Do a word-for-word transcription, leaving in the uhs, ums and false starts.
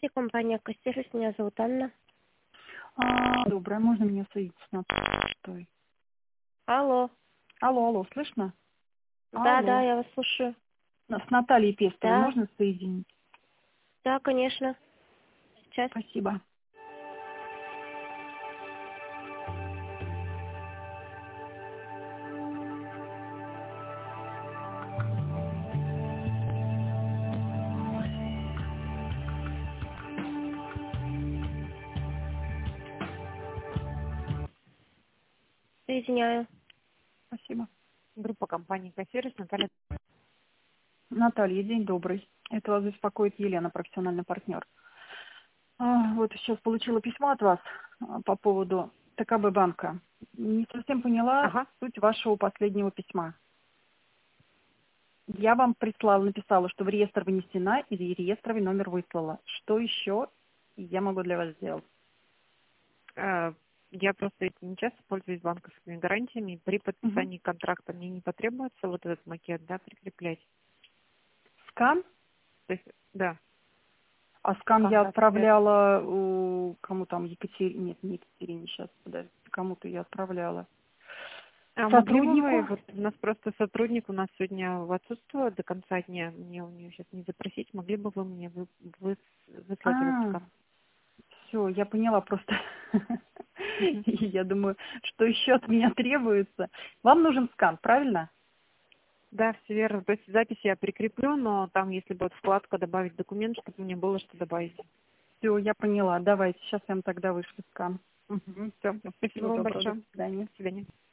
Здравствуйте, компания «Экосервис», меня зовут Анна. А, доброе, можно меня соединить с Натальей? Алло. Алло, алло, слышно? Да, да, Алло. я вас слушаю. С Натальей Пестовой Да, можно соединить? да, конечно. Сейчас. Спасибо. Соединяю. Спасибо. Группа компании «Экосервис», Наталья. Наталья, день добрый. Это вас беспокоит Елена, профессиональный партнер. А, вот сейчас получила письмо от вас а, по поводу ТКБ банка. Не совсем поняла Ага. суть вашего последнего письма. Я вам прислала, написала, что в реестр вынесена и реестровый номер выслала. Что еще я могу для вас сделать? Э, Я просто этим не часто пользуюсь банковскими гарантиями. При Мгм. подписании контракта мне не потребуется вот этот макет, да, прикреплять. Скан? То есть, да, А скан я контракт. отправляла у кому там Екатерине, нет, не Екатерине, сейчас, подожди, кому-то я отправляла. А могли бы вы, Сотруднику? вот у нас просто сотрудник у нас сегодня в отсутствие до конца дня, мне у нее сейчас не запросить, могли бы вы мне вы, вы- выслать этот А, скан? все, я поняла просто. Мгм. И я думаю, что еще от меня требуется. Вам нужен скан, правильно? Да, все верно. То есть запись я прикреплю, но там, если будет вкладка «Добавить документ», чтобы мне было что добавить. Все, я поняла. Давайте, сейчас я вам тогда вышлю скан. Все, спасибо Всего вам доброго, до большое. свидания. До свидания.